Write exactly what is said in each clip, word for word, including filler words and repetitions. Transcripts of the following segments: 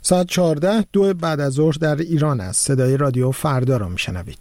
ساعت چهارده دو بعد از ظهر در ایران است. صدای رادیو فردا را میشنوید.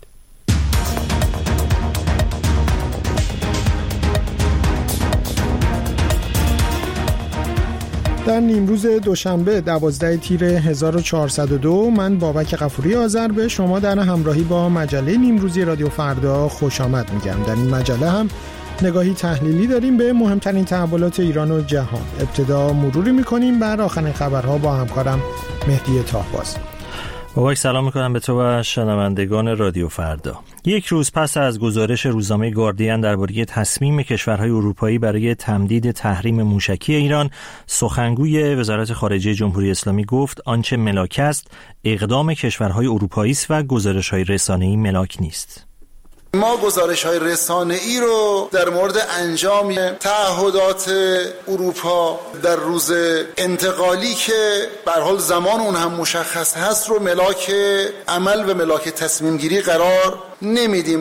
در نیمروز دوشنبه دوازده تیر هزار و چهارصد و دو من بابک غفوری آذر به شما در همراهی با مجله نیمروزی رادیو فردا خوش آمد میگم. در این مجله هم نگاهی تحلیلی داریم به مهمترین تحولات ایران و جهان. ابتدا مروری میکنیم بر آخرین خبرها با همکارم مهدی طاهباز. بابک سلام میکنم به تو و شنوندگان رادیو فردا. یک روز پس از گزارش روزنامه گاردین درباره تصمیم کشورهای اروپایی برای تمدید تحریم موشکی ایران، سخنگوی وزارت خارجه جمهوری اسلامی گفت آنچه ملاک است اقدام کشورهای اروپایی است و گزارش‌های رسانه‌ای ملاک نیست. ما گزارش‌های رسانه‌ای رو در مورد انجام تعهدات اروپا در روز انتقالی که به هر حال زمان اون هم مشخص هست رو ملاک عمل و ملاک تصمیم گیری قرار نمیدیم.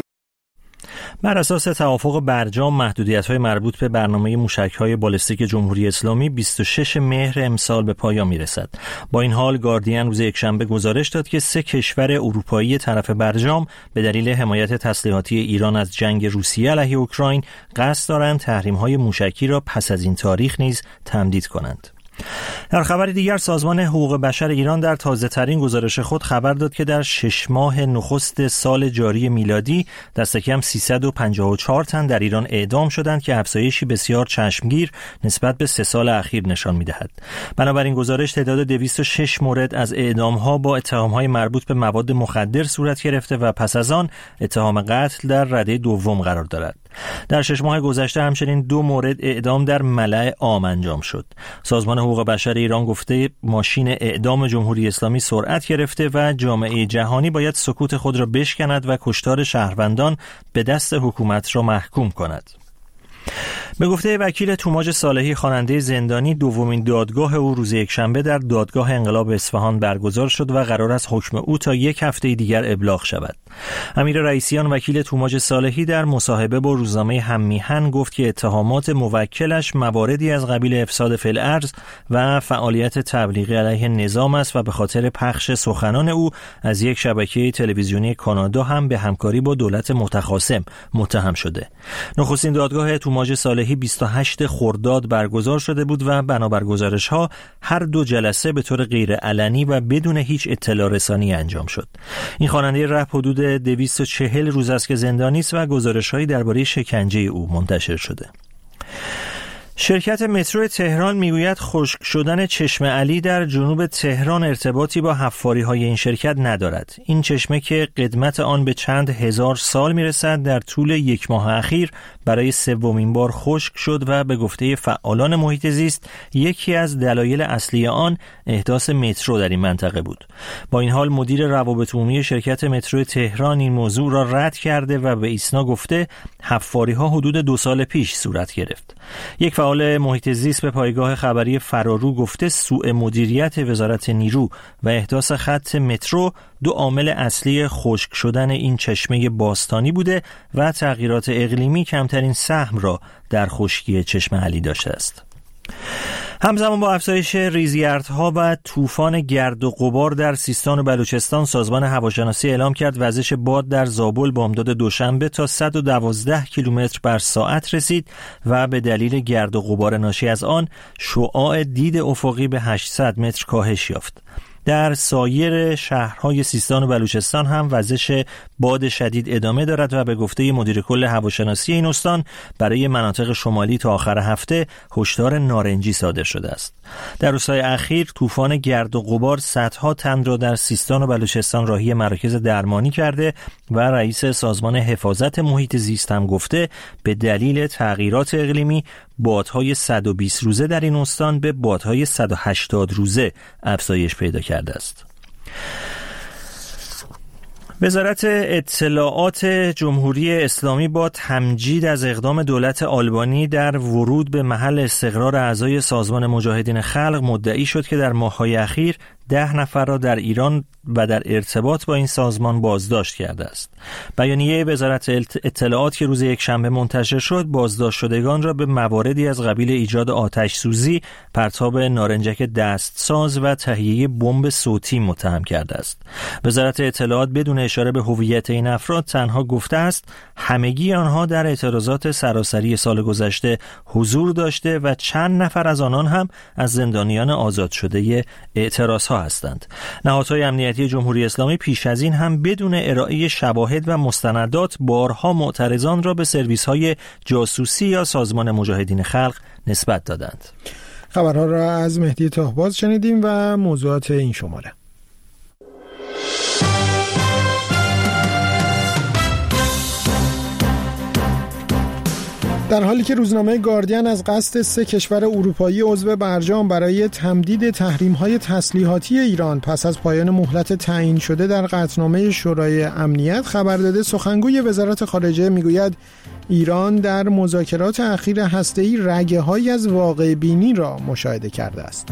بر اساس توافق برجام، محدودیت‌های مربوط به برنامه موشک‌های بالستیک جمهوری اسلامی بیست و شش مهر امسال به پایان می‌رسد. با این حال گاردین روز یکشنبه گزارش داد که سه کشور اروپایی طرف برجام به دلیل حمایت تسلیحاتی ایران از جنگ روسیه علیه اوکراین قصد دارند تحریم‌های موشکی را پس از این تاریخ نیز تمدید کنند. در خبر دیگر، سازمان حقوق بشر ایران در تازه‌ترین گزارش خود خبر داد که در شش ماه نخست سال جاری میلادی دست کم سیصد و پنجاه و چهار تن در ایران اعدام شدند که افزایشی بسیار چشمگیر نسبت به سه سال اخیر نشان می‌دهد. بنابراین گزارش تعداد دویست و شش مورد از اعدام‌ها با اتهام‌های مربوط به مواد مخدر صورت گرفته و پس از آن اتهام قتل در رده دوم قرار دارد. در شش ماه گذشته همچنین دو مورد اعدام در ملأ عام انجام شد. سازمان حقوق بشر ایران گفته ماشین اعدام جمهوری اسلامی سرعت گرفته و جامعه جهانی باید سکوت خود را بشکند و کشتار شهروندان به دست حکومت را محکوم کند. به گفته وکیل توماج صالحی، خواننده زندانی، دومین دادگاه او روز یکشنبه در دادگاه انقلاب اصفهان برگزار شد و قرار است حکم او تا یک هفته دیگر ابلاغ شود. امیر رئیسیان، وکیل توماج صالحی، در مصاحبه با روزنامه هممیهن گفت که اتهامات موکلش مواردی از قبیل افساد فی الارض و فعالیت تبلیغی علیه نظام است و به خاطر پخش سخنان او از یک شبکه تلویزیونی کانادا هم به همکاری با دولت متخاصم متهم شده. نخستین دادگاه توماج صالحی بیست و هشتم خرداد برگزار شده بود و بنابر گزارش‌ها هر دو جلسه به طور غیر علنی و بدون هیچ اطلاع رسانی انجام شد. این خواننده رپ حدود دویست و چهل روز است که زندانی است و گزارش‌هایی درباره شکنجه او منتشر شده. شرکت مترو تهران میگوید خشک شدن چشمه علی در جنوب تهران ارتباطی با حفاری‌های این شرکت ندارد. این چشمه که قدمت آن به چند هزار سال میرسد در طول یک ماه اخیر برای سومین بار خشک شد و به گفته فعالان محیط زیست یکی از دلایل اصلی آن احداث مترو در این منطقه بود. با این حال مدیر روابط عمومی شرکت مترو تهران این موضوع را رد کرده و به ایسنا گفته حفاری‌ها حدود دو سال پیش صورت گرفت. یک فعال محیط زیست به پایگاه خبری فرارو گفته سوء مدیریت وزارت نیرو و احداث خط مترو دو عامل اصلی خشک شدن این چشمه باستانی بوده و تغییرات اقلیمی کمترین سهم را در خشکی چشمه علی داشته است. همزمان با افزایش ریزگردها و طوفان گرد و غبار در سیستان و بلوچستان، سازمان هواشناسی اعلام کرد وزش باد در زابل بامداد دوشنبه تا صد و دوازده کیلومتر بر ساعت رسید و به دلیل گرد و غبار ناشی از آن شعاع دید افقی به هشتصد متر کاهش یافت. در سایر شهرهای سیستان و بلوچستان هم وزش باد شدید ادامه دارد و به گفته مدیر کل هواشناسی این استان برای مناطق شمالی تا آخر هفته هشدار نارنجی صادر شده است. در روزهای اخیر طوفان گرد و غبار صدها تن را در سیستان و بلوچستان راهی مراکز درمانی کرده و رئیس سازمان حفاظت محیط زیست هم گفته به دلیل تغییرات اقلیمی بادهای صد و بیست روزه در این استان به بادهای صد و هشتاد روزه افزایش پیدا کرده است. وزارت اطلاعات جمهوری اسلامی با تمجید از اقدام دولت آلبانی در ورود به محل استقرار اعضای سازمان مجاهدین خلق مدعی شد که در ماه‌های اخیر ده نفر را در ایران و در ارتباط با این سازمان بازداشت کرده است. بیانیه وزارت اطلاعات که روز یکشنبه منتشر شد، بازداشت شدگان را به مواردی از قبیل ایجاد آتش سوزی، پرتاب نارنجک دستساز و تهیه بمب صوتی متهم کرده است. وزارت اطلاعات بدون اشاره به هویت این افراد تنها گفته است همگی آنها در اعتراضات سراسری سال گذشته حضور داشته و چند نفر از آنان هم از زندانیان آزاد شده اعتراضها هستند. نهادهای امنیتی جمهوری اسلامی پیش از این هم بدون ارائه شواهد و مستندات بارها معترضان را به سرویس‌های جاسوسی یا سازمان مجاهدین خلق نسبت دادند. خبرها را از مهدی طاهباز شنیدیم و موضوعات این شماره. در حالی که روزنامه گاردین از قصد سه کشور اروپایی عضو برجام برای تمدید تحریم‌های تسلیحاتی ایران پس از پایان مهلت تعیین شده در قطعنامه شورای امنیت خبر داده، سخنگوی وزارت خارجه میگوید ایران در مذاکرات اخیر هسته‌ای رگه‌هایی از واقع بینی را مشاهده کرده است.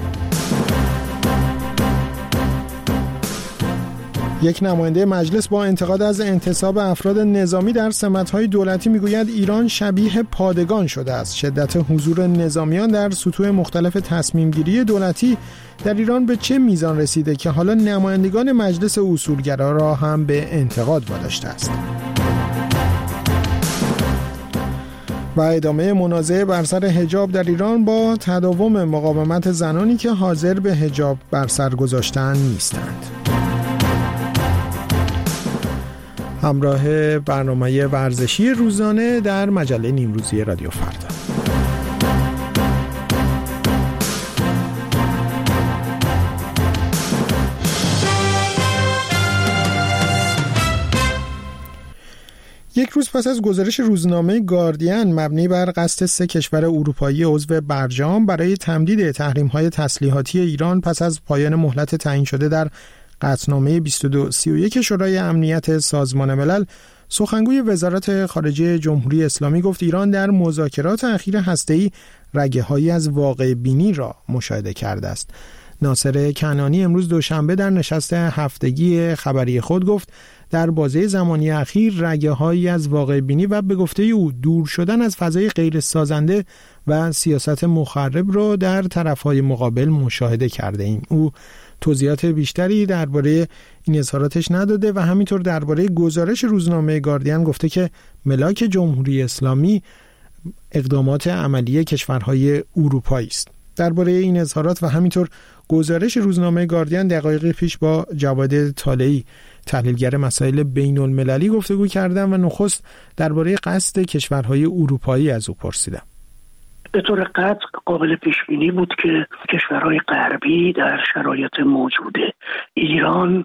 یک نماینده مجلس با انتقاد از انتصاب افراد نظامی در سمت‌های دولتی میگوید ایران شبیه پادگان شده است. شدت حضور نظامیان در سطوح مختلف تصمیم‌گیری دولتی در ایران به چه میزان رسیده که حالا نمایندگان مجلس اصولگرا را هم به انتقاد واداشته است. و ادامه منازعه بر سر حجاب در ایران با تداوم مقاومت زنانی که حاضر به حجاب بر سر گذاشتن نیستند. همراه برنامه ورزشی روزانه در مجله نیمروزی رادیو فردا. یک روز پس از گزارش روزنامه گاردین مبنی بر قصد سه کشور اروپایی عضو برجام برای تمدید تحریم‌های تسلیحاتی ایران پس از پایان مهلت تعیین شده در قطعنامه بیست و دو سی و یک شورای امنیت سازمان ملل، سخنگوی وزارت خارجه جمهوری اسلامی گفت ایران در مذاکرات اخیر هسته‌ای رگه‌هایی از واقع بینی را مشاهده کرده است. ناصر کنعانی امروز دوشنبه در نشست هفتگی خبری خود گفت در بازه زمانی اخیر رگه‌هایی از واقع بینی و به گفته او دور شدن از فضای غیر سازنده و سیاست مخرب را در طرف‌های مقابل مشاهده کرده ایم. او توضیحات بیشتری درباره این اظهاراتش نداده و همینطور درباره گزارش روزنامه گاردین گفته که ملاک جمهوری اسلامی اقدامات عملی کشورهای اروپایی است. درباره این اظهارات و همینطور گزارش روزنامه گاردین دقایقی پیش با جواد طالعی تحلیلگر مسائل بین المللی گفتگو کردم و نخست درباره قصد کشورهای اروپایی از او پرسیدم. به طور قطع قابل پیش بینی بود که کشورهای غربی در شرایط موجود ایران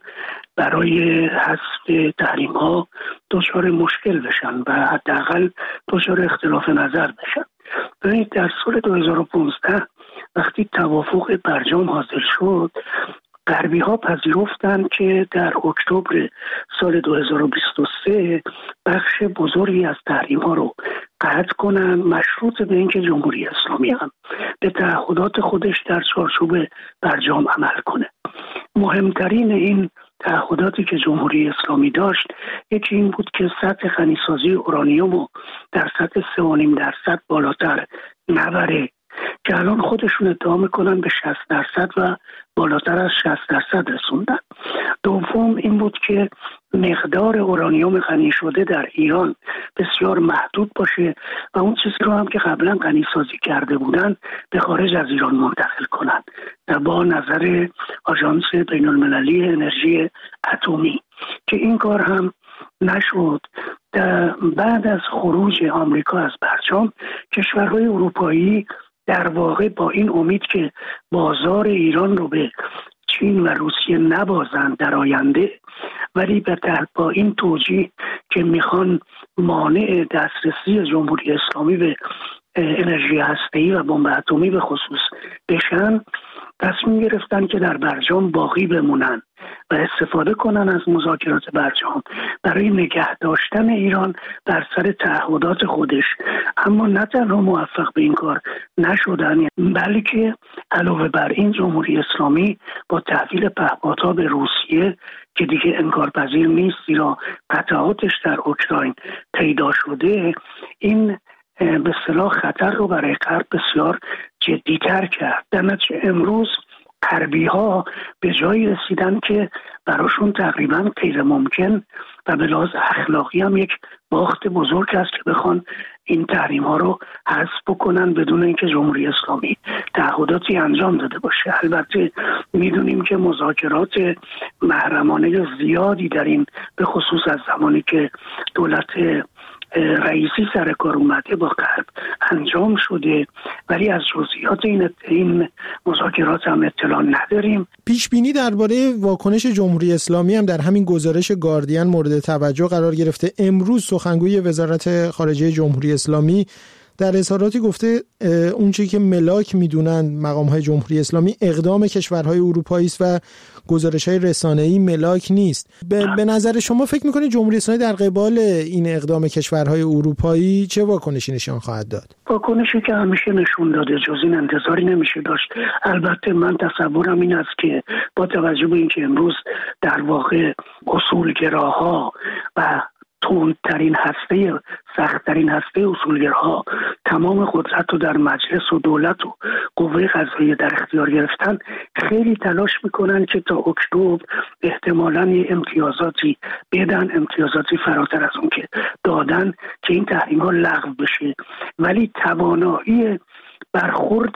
برای حذف تحریم‌ها دچار مشکل بشن و حداقل دچار اختلاف نظر بشن. ببینید در سال دو هزار و پانزده وقتی توافق برجام حاصل شد، غربی ها پذیرفتند که در اکتبر سال دو هزار و بیست و سه بخش بزرگی از تحریم ها رو قطع کنند، مشروط به اینکه جمهوری اسلامی هم به تعهدات خودش در چارچوب برجام عمل کنه. مهمترین این تعهداتی که جمهوری اسلامی داشت یکی این بود که سطح غنیسازی اورانیوم رو در سطح سه و نیم درصد بالاتر نبره که الان خودشون ادعا میکنن به شصت درصد و بالاتر از شصت درصد رسوندن. دوم این بود که مقدار اورانیوم غنی شده در ایران بسیار محدود باشه و اون چیزی رو هم که قبلا غنی سازی کرده بودن به خارج از ایران منتقل کنن با نظر آژانس بین المللی انرژی اتمی، که این کار هم نشد. بعد از خروج آمریکا از برجام کشورهای اروپایی در واقع با این امید که بازار ایران رو به چین و روسیه نبازند در آینده، ولی به با این توجیه که میخوان مانع دسترسی جمهوری اسلامی به انرژی هسته‌ای و بمب اتمی به خصوص بشن، تصمیم گرفتن که در برجام باقی بمونن و استفاده کنن از مذاکرات برجام برای نگه داشتن ایران بر سر تعهدات خودش. اما نه تنها موفق به این کار نشدن، بلکه علاوه بر این جمهوری اسلامی با تحویل پهپادها به روسیه که دیگه انکارپذیر نیست زیرا قطعاتش در اوکراین پیدا شده، این به اصطلاح خطر رو برای غرب بسیار جدی‌تر کرد. در نتیجه امروز غربی ها به جایی رسیدن که براشون تقریبا غیر ممکن و به لحاظ اخلاقی هم یک باخت بزرگ است که بخوان این تحریم ها رو حذف بکنن بدون اینکه جمهوری اسلامی تعهداتی انجام داده باشه. البته میدونیم که مذاکرات محرمانه زیادی در این به خصوص از زمانی که دولت رئیسی سر کار اومده با غرب انجام شده، ولی از جزئیات این این مذاکرات هم اطلاع نداریم. پیش بینی درباره واکنش جمهوری اسلامی هم در همین گزارش گاردین مورد توجه قرار گرفته. امروز سخنگوی وزارت خارجه جمهوری اسلامی در اظهاراتی گفته اون چیزی که ملاک میدونن مقام‌های جمهوری اسلامی اقدام کشورهای اروپایی است و گزارش‌های رسانه‌ای ملاک نیست. به, به نظر شما فکر می‌کنید جمهوری اسلامی در قبال این اقدام کشورهای اروپایی چه واکنشی نشان خواهد داد؟ واکنشی که همیشه نشون داده، جز این انتظاری نمیشه داشت. البته من تصورم این است که با توجه به اینکه امروز در واقع اصولگراها و تندترین هسته سختترین هسته اصولگرها تمام قدرت رو در مجلس و دولت و قوه قضاییه در اختیار گرفتن، خیلی تلاش میکنن که تا اکتبر احتمالاً یه امتیازاتی بدن، امتیازاتی فراتر از اون که دادن، که این تحریم ها لغو بشه. ولی توانایی برخورد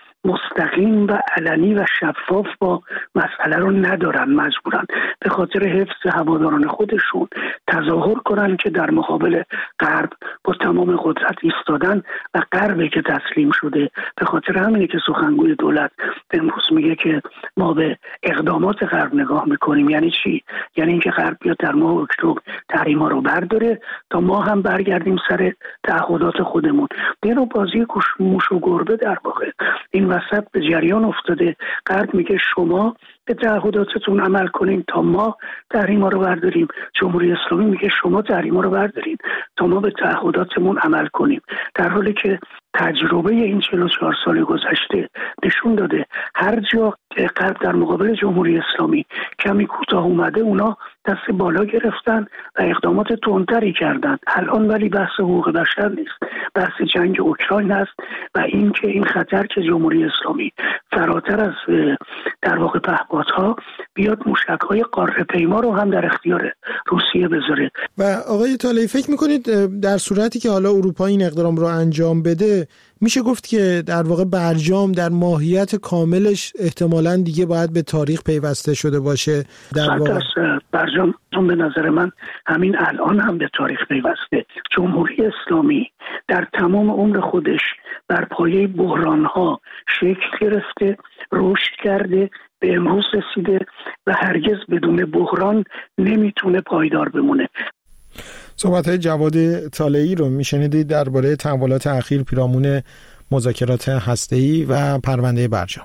مستقیم و علنی و شفاف با مسئله رو ندارن، مجبورن به خاطر حفظ هواداران خودشون تظاهر کنن که در مقابل غرب با تمام قدرت ایستادن و غربی که تسلیم شده. به خاطر همینه که سخنگوی دولت امروز میگه که ما به اقدامات غرب نگاه میکنیم. یعنی چی؟ یعنی اینکه غرب بیاد در ماه اکتبر تحریما رو برداره تا ما هم برگردیم سر تعهدات خودمون. این رو بازی موش و گربه در واقع این وسط به جریان افتاده. غرب میگه شما به تعهداتتون عمل کنین تا ما تحریما رو برداریم، جمهوری اسلامی میگه شما تحریما رو بردارین تا ما به تعهداتمون عمل کنیم، در حالی که تجربه این چهل و چهار سال گذشته نشون داده هر جا که غرب در مقابل جمهوری اسلامی کمی کوتاه اومده، اونا دست بالا گرفتن و اقدامات تندتری کردن. الان ولی بحث حقوق بشر نیست، بحث جنگ اوکراین هست و این که این خطر که جمهوری اسلامی فراتر از در واقع پهپادها بیاد موشک‌های قاره پیما رو هم در اختیار روسیه بذاره. و آقای طالعی فکر می‌کنید در صورتی که حالا اروپا این اقدام رو انجام بده، میشه گفت که در واقع برجام در ماهیت کاملش احتمالاً دیگه باید به تاریخ پیوسته شده باشه؟ در واقع برجام به نظر من همین الان هم به تاریخ پیوسته. جمهوری اسلامی در تمام عمر خودش بر پایه بحران‌ها شکل گرفته، رشد کرده، به امروز رسیده و هرگز بدون بحران نمیتونه پایدار بمونه. صحبت‌های جواد طالعی رو میشنیدید درباره تحولات اخیر پیرامون مذاکرات هسته‌ای و پرونده برجام.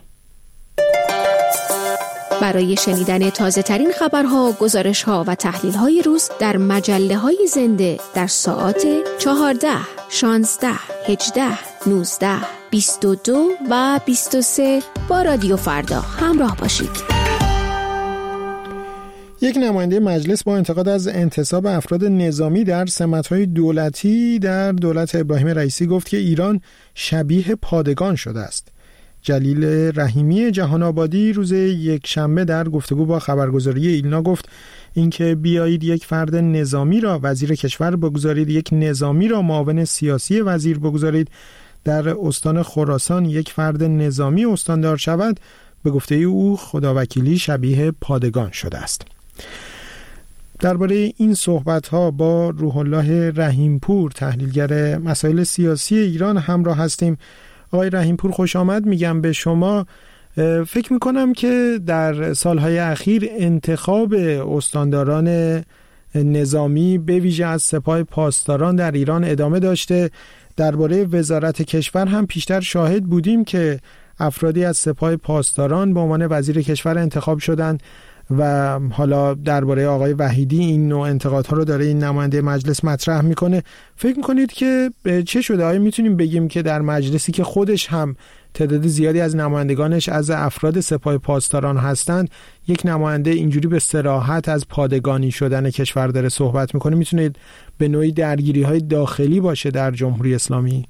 برای شنیدن تازه‌ترین خبرها، گزارش‌ها و تحلیل‌های روز در مجله‌های زنده در ساعات چهارده، شانزده، هجده، نوزده، بیست و دو و بیست و سه با رادیو فردا همراه باشید. یک نماینده مجلس با انتقاد از انتصاب افراد نظامی در سمت‌های دولتی در دولت ابراهیم رئیسی گفت که ایران شبیه پادگان شده است. جلیل رحیمی جهان آبادی روز یک شنبه در گفتگو با خبرگزاری ایلنا گفت اینکه بیایید یک فرد نظامی را وزیر کشور بگذارید، یک نظامی را معاون سیاسی وزیر بگذارید، در استان خراسان یک فرد نظامی استاندار شود، به گفته او خداوکیلی شبیه پادگان شده است. درباره این صحبت‌ها با روح الله رحیمپور تحلیلگر مسائل سیاسی ایران همراه هستیم. آقای رحیمپور خوش آمد میگم به شما. فکر میکنم که در سالهای اخیر انتخاب استانداران نظامی به ویژه از سپاه پاسداران در ایران ادامه داشته. درباره وزارت کشور هم پیشتر شاهد بودیم که افرادی از سپاه پاسداران به عنوان وزیر کشور انتخاب شدند و حالا درباره آقای وحیدی این نوع انتقادها رو داره این نماینده مجلس مطرح میکنه. فکر میکنید که چه شده؟ آیا میتونیم بگیم که در مجلسی که خودش هم تعداد زیادی از نمایندگانش از افراد سپاه پاسداران هستند، یک نماینده اینجوری به صراحت از پادگانی شدن کشور داره صحبت میکنه، میتونه به نوعی درگیری های داخلی باشه در جمهوری اسلامی؟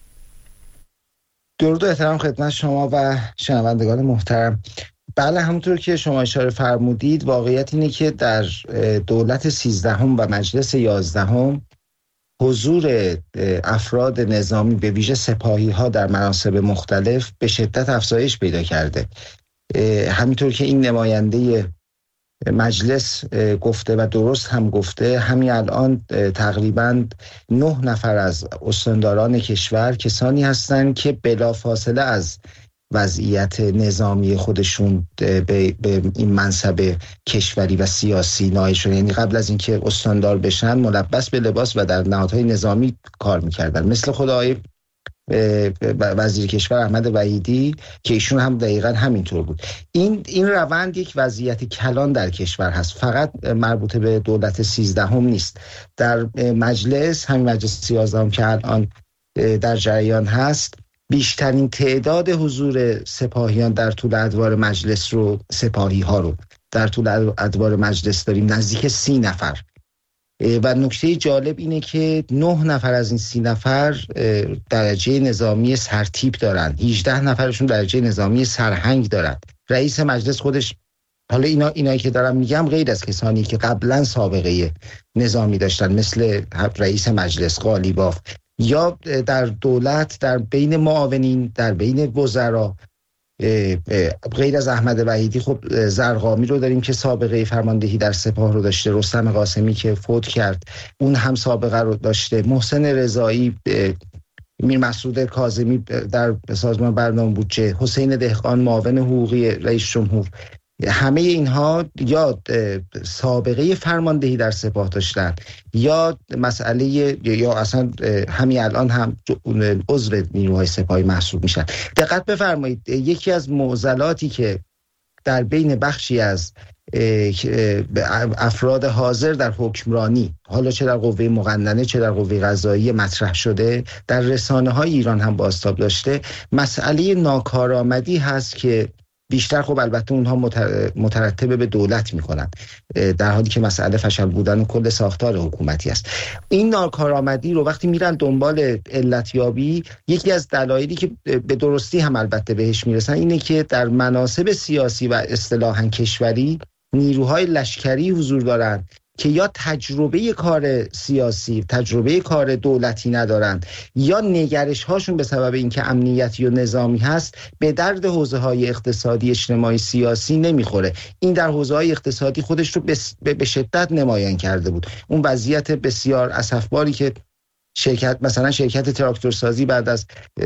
درود و احترام خدمت شما و شنوندگان محترم. بله، همونطور که شما اشاره فرمودید، واقعیت اینه که در دولت سیزدهم و مجلس یازدهم حضور افراد نظامی به ویژه سپاهی ها در مناصب مختلف به شدت افزایش پیدا کرده. همینطور که این نماینده مجلس گفته و درست هم گفته، همین الان تقریباً نه نفر از استانداران کشور کسانی هستند که بلافاصله از وضعیت نظامی خودشون به, به این منصب کشوری و سیاسی نائل شدن. یعنی قبل از اینکه استاندار بشن ملبس به لباس و در نهادهای نظامی کار میکردن، مثل خود آقای وزیر کشور احمد وحیدی که ایشون هم دقیقاً همینطور بود. این این روند یک وضعیت کلان در کشور هست، فقط مربوط به دولت سیزدهم نیست. در مجلس، همین مجلس یازدهم که الان در جریان هست، بیشترین تعداد حضور سپاهیان در طول ادوار مجلس رو سپاهی ها رو در طول ادوار مجلس داریم، نزدیک سی نفر. و نکته جالب اینه که نه نفر از این سی نفر درجه نظامی سرتیپ دارن، هجده نفرشون درجه نظامی سرهنگ دارن. رئیس مجلس خودش، حالا اینا اینایی که دارم میگم غیر از کسانی که قبلا سابقه نظامی داشتن مثل رئیس مجلس قالیباف، یا در دولت در بین معاونین، در بین وزرا، غیر از احمد وحیدی خب زرقامی رو داریم که سابقه فرماندهی در سپاه رو داشته، رستم قاسمی که فوت کرد اون هم سابقه رو داشته، محسن رضایی، میر مسعود کاظمی در سازمان برنامه بودجه، حسین دهقان معاون حقوقی رئیس جمهور، همه اینها یا سابقه فرماندهی در سپاه داشتن یا مسئله یا اصلا همین الان هم عضو نیروهای سپاهی محسوب میشن. دقت بفرمایید، یکی از معضلاتی که در بین بخشی از افراد حاضر در حکمرانی، حالا چه در قوه مقننه چه در قوه قضاییه مطرح شده، در رسانه‌های ایران هم بازتاب داشته، مسئله ناکارآمدی هست که بیشتر خب البته اونها مترتبه به دولت میکنن، در حالی که مسئله فشل بودن کل ساختار حکومتی است. این ناکارآمدی رو وقتی میرن دنبال علتیابی، یکی از دلایلی که به درستی هم البته بهش میرسن اینه که در مناصب سیاسی و اصطلاحاً کشوری نیروهای لشکری حضور دارن که یا تجربه کار سیاسی، تجربه کار دولتی ندارن، یا نگرش هاشون به سبب اینکه امنیتی و نظامی هست به درد حوزه های اقتصادی، اجتماعی، سیاسی نمیخوره. این در حوزه های اقتصادی خودش رو به شدت نمایان کرده بود. اون وضعیت بسیار اسفباری که شرکت مثلا شرکت تراکتورسازی بعد از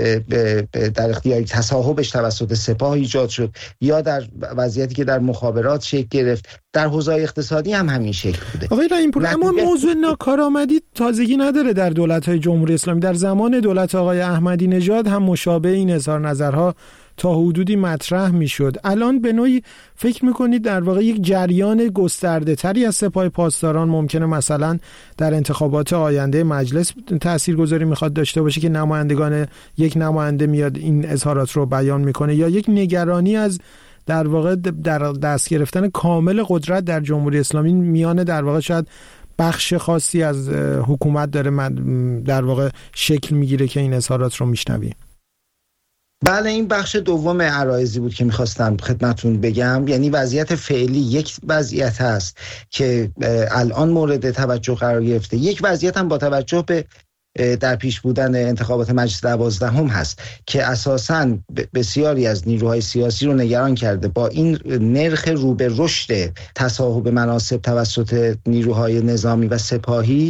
در اختیار تصاحبش توسط سپاه ایجاد شد، یا در وضعیتی که در مخابرات شکل گرفت، در حوزه اقتصادی هم همین شکل بوده. آقای رحیم‌پور، اما موضوع ناکارآمدی تازگی نداره در دولت‌های جمهوری اسلامی. در زمان دولت آقای احمدی نژاد هم مشابه این اظهار نظرها تا حدودی مطرح میشد. الان به نوعی فکر میکنید در واقع یک جریان گسترده تری از سپاه پاسداران ممکنه مثلا در انتخابات آینده مجلس تاثیرگذاری میخواد داشته باشه که نمایندگان یک نماینده میاد این اظهارات رو بیان میکنه، یا یک نگرانی از در واقع در دست گرفتن کامل قدرت در جمهوری اسلامی میانه در واقع شاید بخش خاصی از حکومت داره در واقع شکل میگیره که این اظهارات رو میشنویم؟ بله، این بخش دوم عرایضی بود که میخواستم خدمتون بگم. یعنی وضعیت فعلی یک وضعیت هست که الان مورد توجه قرار گرفته، یک وضعیت هم با توجه به در پیش بودن انتخابات مجلس دوازدهم هست که اساساً بسیاری از نیروهای سیاسی رو نگران کرده. با این نرخ رو به رشد تصاحب مناصب توسط نیروهای نظامی و سپاهی،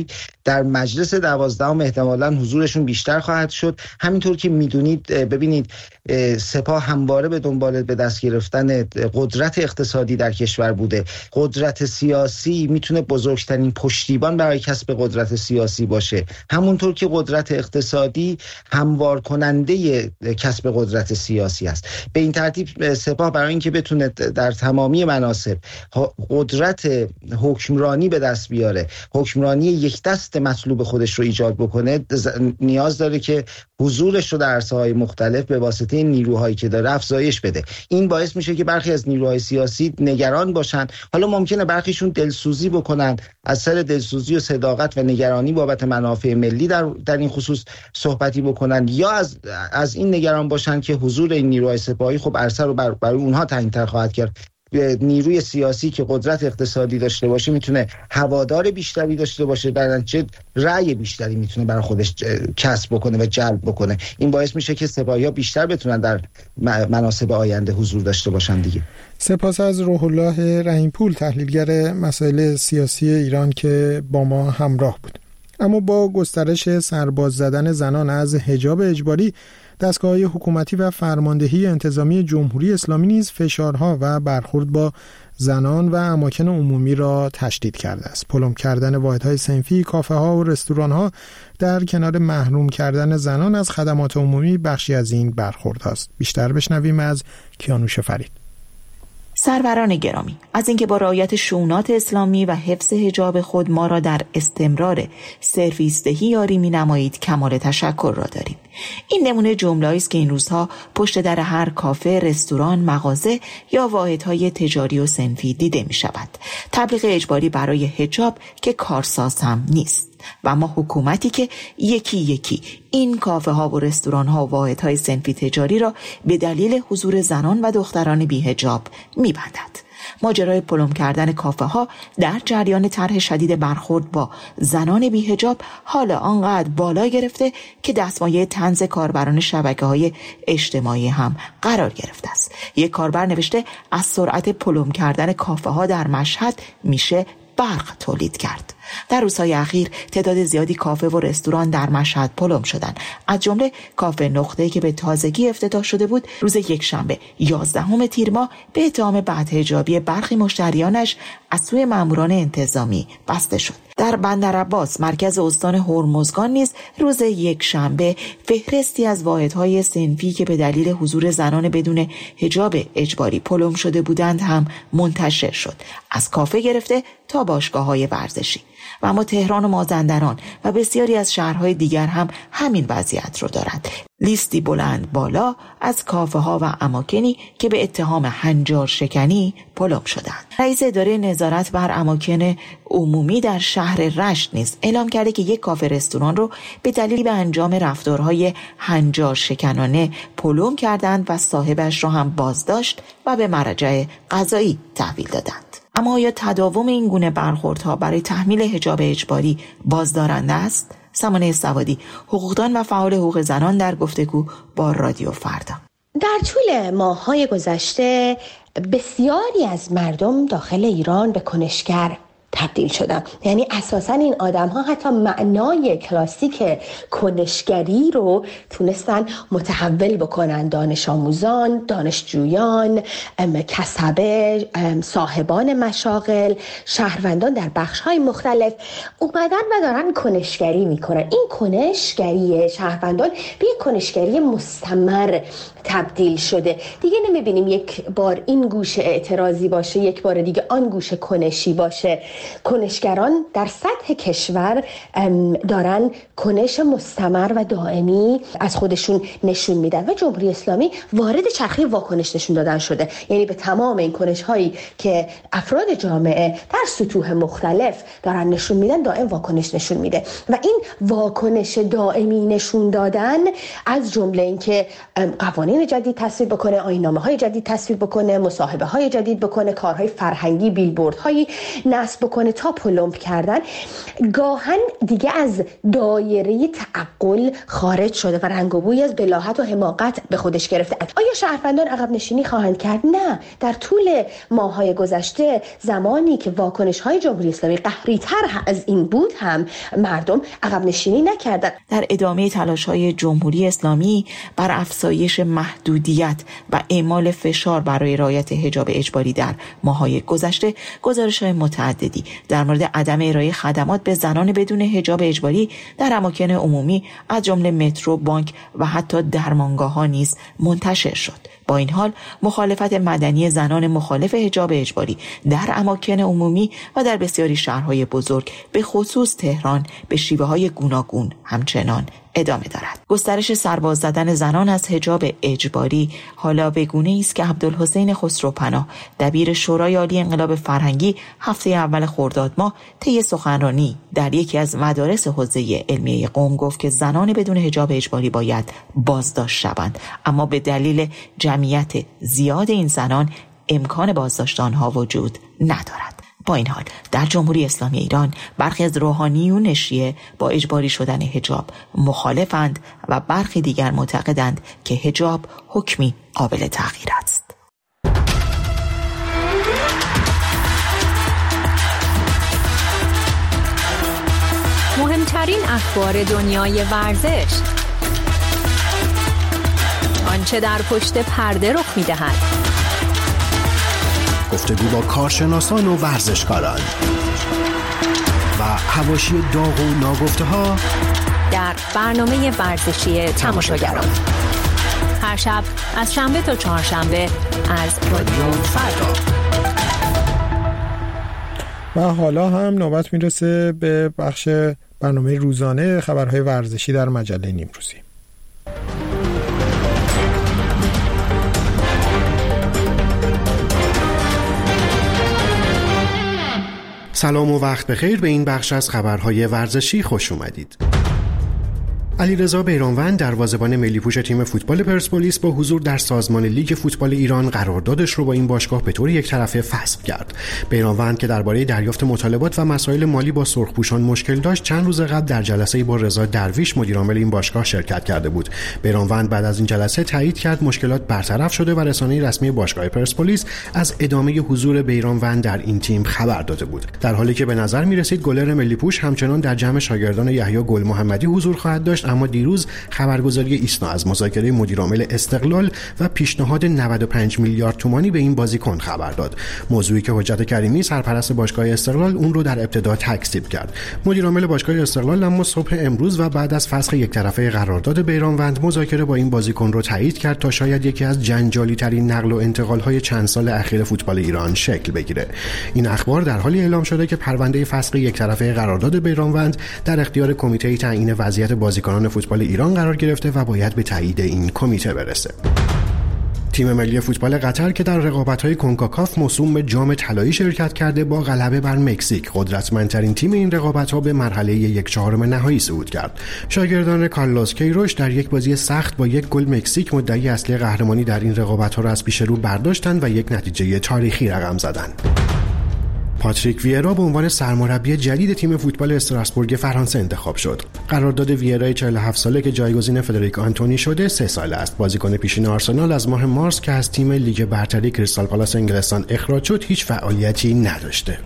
در مجلس دوازدهم احتمالاً حضورشون بیشتر خواهد شد. همینطور که میدونید ببینید سپاه همواره به دنبال به دست گرفتن قدرت اقتصادی در کشور بوده. قدرت سیاسی میتونه بزرگترین پشتیبان برای کسب قدرت سیاسی باشه، همونطور که قدرت اقتصادی هموار کننده کسب قدرت سیاسی است. به این ترتیب سپاه برای اینکه بتونه در تمامی مناصب قدرت حکمرانی به دست بیاره، حکمرانی یک دست مطلوب خودش رو ایجاد بکنه، نیاز داره که حضورش رو در عرصه‌های مختلف به واسطه نیروهایی که داره افزایش بده. این باعث میشه که برخی از نیروهای سیاسی نگران باشن. حالا ممکنه برخیشون دلسوزی بکنن، از سر دلسوزی و صداقت و نگرانی بابت منافع ملی در در این خصوص صحبتی بکنن، یا از از این نگران باشن که حضور این نیروهای سپاهی خب عرصه رو بر برای اونها تنگ‌تر خواهد کرد. نیروی سیاسی که قدرت اقتصادی داشته باشه میتونه هوادار بیشتری داشته باشه، در نتیجه رأی بیشتری میتونه برای خودش کسب بکنه و جلب بکنه. این باعث میشه که سپاهی‌ها بیشتر بتونن در مناصب آینده حضور داشته باشن دیگه. سپاس از روح الله رحیمپور، تحلیلگر مسائل سیاسی ایران که با ما همراه بود. اما با گسترش سرباز زدن زنان از حجاب اجباری، دستگاه‌های حکومتی و فرماندهی انتظامی جمهوری اسلامی نیز فشارها و برخورد با زنان و اماکن عمومی را تشدید کرده است. پلم کردن واحدهای صنفی، کافه‌ها و رستوران‌ها در کنار محروم کردن زنان از خدمات عمومی بخشی از این برخورد است. بیشتر بشنویم از کیانوش فرید. سروران گرامی، از اینکه با رعایت شؤونات اسلامی و حفظ حجاب خود ما را در استمرار سرویس دهی یاری می‌نمایید کمال تشکر را داریم. این نمونه جمله‌ای است که این روزها پشت در هر کافه، رستوران، مغازه یا واحدهای تجاری و صنفی دیده می‌شود. تبلیغ اجباری برای حجاب که کارساز هم نیست و ما حکومتی که یکی یکی این کافه ها و رستوران ها و واحد های صنفی تجاری را به دلیل حضور زنان و دختران بی حجاب می بندد. ماجرای پلم کردن کافه ها در جریان طرح شدید برخورد با زنان بی حجاب حالا آنقدر بالا گرفته که دستمایه طنز کاربران شبکه های اجتماعی هم قرار گرفته است. یک کاربر نوشته از سرعت پلم کردن کافه ها در مشهد میشه برق تولید کرد. در روزهای اخیر تعداد زیادی کافه و رستوران در مشهد پلم شدند. از جمله کافه نقطه‌ای که به تازگی افتتاح شده بود، روز یکشنبه یازدهم تیر ماه به اتهام بدحجابی برخی مشتریانش از سوی ماموران انتظامی بسته شد. در بندرعباس مرکز استان هرمزگان نیز روز یکشنبه فهرستی از واحدهای صنفی که به دلیل حضور زنان بدون حجاب اجباری پلم شده بودند هم منتشر شد، از کافه گرفته تا باشگاه‌های ورزشی. و اما تهران و مازندران و بسیاری از شهرهای دیگر هم همین وضعیت رو دارند. لیستی بلند بالا از کافه ها و اماکنی که به اتهام هنجار شکنی پلم شدند. رئیس اداره نظارت بر اماکن عمومی در شهر رشت نیز اعلام کرده که یک کافه رستوران رو به دلیل به انجام رفتارهای هنجار شکنانه پلم کردند و صاحبش رو هم بازداشت و به مرجع قضایی تحویل دادند. اما آیا تداوم این گونه برخوردها برای تحمیل حجاب اجباری بازدارنده است؟ سمانه سوادی، حقوقدان و فعال حقوق زنان، در گفتگو با رادیو فردا. در طول ماه‌های گذشته بسیاری از مردم داخل ایران به کنشگر تبدیل شدن. یعنی اساساً این آدم ها حتی معنای کلاسیک کنشگری رو تونستن متحول بکنن. دانش آموزان، دانشجویان، کسبه، صاحبان مشاغل، شهروندان در بخش های مختلف اومدن و دارن کنشگری میکنن. این کنشگری شهروندان به یک کنشگری مستمر تبدیل شده. دیگه نمیبینیم یک بار این گوشه اعتراضی باشه، یک بار دیگه آن گوشه کنشی باشه. کنشگران در سطح کشور دارن کنش مستمر و دائمی از خودشون نشون میدن و جمهوری اسلامی وارد چرخه واکنش نشون دادن شده. یعنی به تمام این کنش هایی که افراد جامعه در سطوح مختلف دارن نشون میدن دائم واکنش نشون میده و این واکنش دائمی نشون دادن از جمله اینکه قوانین جدید تصویب بکنه، آیین‌نامه‌های جدید تصویب بکنه، مصاحبه‌های جدید بکنه، کارهای فرهنگی، بیلبوردهایی نصب بکنه تا پلمپ کردن گاهن دیگه از دایره تعقل خارج شده و رنگ و بوی از بلاهت و حماقت به خودش گرفته. آیا شهروندان عقب نشینی خواهند کرد؟ نه. در طول ماه‌های گذشته زمانی که واکنش‌های جمهوری اسلامی قهری‌تر از این بود هم مردم عقب نشینی نکردند. در ادامه تلاش‌های جمهوری اسلامی بر افزایش محدودیت و اعمال فشار برای رعایت حجاب اجباری در ماه‌های گذشته، گزارش‌های متعددی در مورد عدم ارائه خدمات به زنان بدون حجاب اجباری در اماکن عمومی از جمله مترو، بانک و حتی درمانگاه‌ها نیز منتشر شد. با این حال مخالفت مدنی زنان مخالف حجاب اجباری در اماکن عمومی و در بسیاری شهرهای بزرگ به خصوص تهران به شیوه‌های گوناگون همچنان ادامه دارد. گسترش سرباز زدن زنان از حجاب اجباری حالا به گونه‌ای است که عبدالحسین خسروپناه دبیر شورای عالی انقلاب فرهنگی هفته اول خرداد ماه طی سخنرانی در یکی از مدارس حوزه علمیه قم گفت که زنان بدون حجاب اجباری باید بازداشت شوند، اما به دلیل جمعیت زیاد این زنان امکان بازداشت آنها وجود ندارد. با این حال در جمهوری اسلامی ایران برخی از روحانیون شیعه با اجباری شدن حجاب مخالفند و برخی دیگر معتقدند که حجاب حکمی قابل تغییر است. مهمترین اخبار دنیای ورزش، آنچه در پشت پرده رخ می‌دهد، گفتگو با کارشناسان و ورزشکاران و حواشی داغ و ناگفته‌ها در برنامه ورزشی تماشاگران هر شب از شنبه تا چهارشنبه از رادیو فردا. و حالا هم نوبت میرسه به بخش برنامه روزانه خبرهای ورزشی در مجله نیمروزی. سلام و وقت بخیر، به این بخش از خبرهای ورزشی خوش اومدید. علیرضا بیرانوند دروازه‌بان ملی پوش تیم فوتبال پرسپولیس با حضور در سازمان لیگ فوتبال ایران قراردادش رو با این باشگاه به طور یک طرفه فسخ کرد. بیرانوند که درباره دریافت مطالبات و مسائل مالی با سرخپوشان مشکل داشت، چند روز قبل در جلسه‌ای با رضا درویش مدیر عامل این باشگاه شرکت کرده بود. بیرانوند بعد از این جلسه تایید کرد مشکلات برطرف شده و رسانه رسمی باشگاه پرسپولیس از ادامه حضور بیرانوند در این تیم خبر داده بود. در حالی که به نظر می‌رسید گلر ملی پوش همچنان در جمع شاگردان یحیی گل محمدی حضور خواهد داشت، اما دیروز خبرگزاری ایسنا از مذاکره مدیر عامل استقلال و پیشنهاد نود و پنج میلیارد تومانی به این بازیکن خبر داد. موضوعی که حجت کریمی سرپرست باشگاه استقلال اون رو در ابتدا تکذیب کرد. مدیر عامل باشگاه استقلال اما صبح امروز و بعد از فسخ یک طرفه قرارداد بیرانوند مذاکره با این بازیکن رو تایید کرد تا شاید یکی از جنجالی ترین نقل و انتقال‌های چند سال اخیر فوتبال ایران شکل بگیره. این اخبار در حالی اعلام شده که پرونده فسخ یک طرفه قرارداد بیرانوند در اختیار کمیته تعیین وضعیت بازیکنان فوتبال ایران قرار گرفته و باید به تایید این کمیته برسه. تیم ملی فوتبال قطر که در رقابت‌های کنکاکاف موسوم به جام طلایی شرکت کرده با غلبه بر مکزیک قدرتمندترین تیم این رقابت‌ها به مرحله یک چهارم نهایی صعود کرد. شاگردان کارلوس کیروش در یک بازی سخت با یک گل مکزیک مدعی اصلی قهرمانی در این رقابت‌ها را از پیش رو برداشتند و یک نتیجه تاریخی رقم زدند. پاتریک ویرا به عنوان سرمربی جدید تیم فوتبال استراسبورگ فرانسه انتخاب شد. قرارداد ویرا چهل و هفت ساله که جایگزین فدریک آنتونی شده سه ساله است. بازیکن پیشین آرسنال از ماه مارس که از تیم لیگ برتری کریستال پالاس انگلستان اخراج شد هیچ فعالیتی نداشته.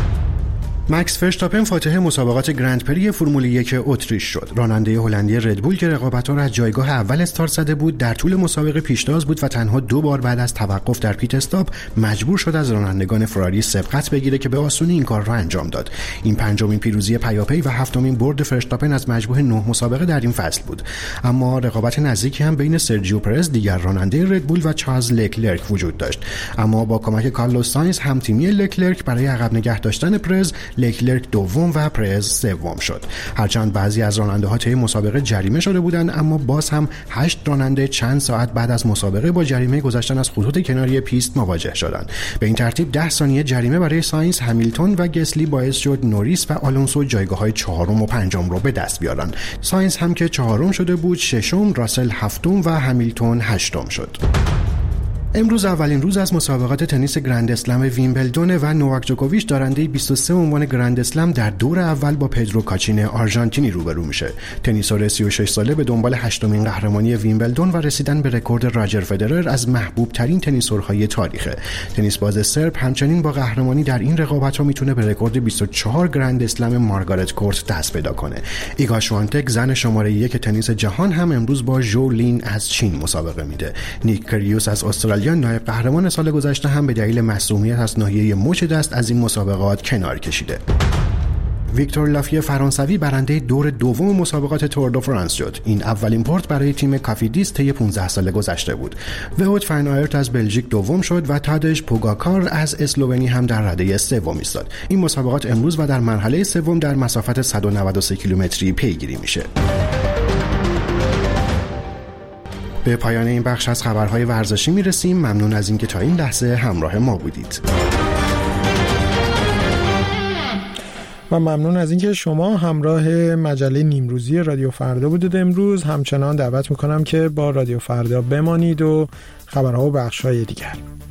مکس فرشتاپن فاتح مسابقات گرند پری فرمول یک اتریش شد. راننده هلندی ردبول که رقابت‌ها را از جایگاه اول استارت زده بود در طول مسابقه پیشتاز بود و تنها دو بار بعد از توقف در پیت استاپ مجبور شد از رانندگان فراری سبقت بگیره که به آسونی این کار را انجام داد. این پنجمین پیروزی پیاپی و هفتمین برد فرشتاپن از مجموع نه مسابقه در این فصل بود. اما رقابت نزدیکی هم بین سرجیو پرز دیگر راننده ردبول و چارلز لکلرک وجود داشت. اما با کمک کارلوس ساینز همتیمی لکلرک برای عقب نگه داشتن پرز، لکلرک دوم و پرز سوم شد. هرچند بعضی از راننده‌ها طی مسابقه جریمه شده بودند، اما باز هم هشت راننده چند ساعت بعد از مسابقه با جریمه گذشتن از خطوط کناری پیست مواجه شدند. به این ترتیب ده ثانیه جریمه برای ساینز، همیلتون و گسلی باعث شد نوریس و آلونسو جایگاه‌های چهارم و پنجم رو به دست بیارن. ساینز هم که چهارم شده بود، ششم، راسل هفتم و همیلتون هشتم شد. امروز اولین روز از مسابقات تنیس گرند اسلم ویمبلدون و نوواک جوکوویچ دارنده بیست و سه عنوان گرند اسلم در دور اول با پدرو کاچین آرژانتینی روبرو میشه. تنیسور سی و شش ساله به دنبال هشتمین قهرمانی ویمبلدون و رسیدن به رکورد راجر فدرر از محبوب ترین تنیسورهای تاریخه. تنیس باز سرب همچنین با قهرمانی در این رقابت‌ها میتونه به رکورد بیست و چهار گرند اسلم مارگارت کورت دست پیدا کنه. ایگا شوانتک زن شماره یک تنیس جهان هم امروز با ژو لین از چین مسابقه میده. نیک کریوس از استرالیا نایب قهرمان سال گذشته هم به دلیل مصدومیت از ناحیه مچ دست از این مسابقات کنار کشیده. ویکتور لافیه فرانسوی برنده دور دوم مسابقات تور دو فرانس شد. این اولین پورت برای تیم کافیدیس طی پانزده سال گذشته بود. وهوت فن آیرت از بلژیک دوم شد و تادژ پوگاکار از اسلوونی هم در رده سوم ایستاد. این مسابقات امروز و در مرحله سوم در مسافت صد و نود و سه کیلومتری پیگیری میشه. به پایان این بخش از خبرهای ورزشی میرسیم. ممنون از اینکه تا این لحظه همراه ما بودید. و ممنون از اینکه شما همراه مجله نیمروزی رادیو فردا بودید امروز. همچنان دعوت میکنم که با رادیو فردا بمانید و خبرها و بخش‌های دیگر.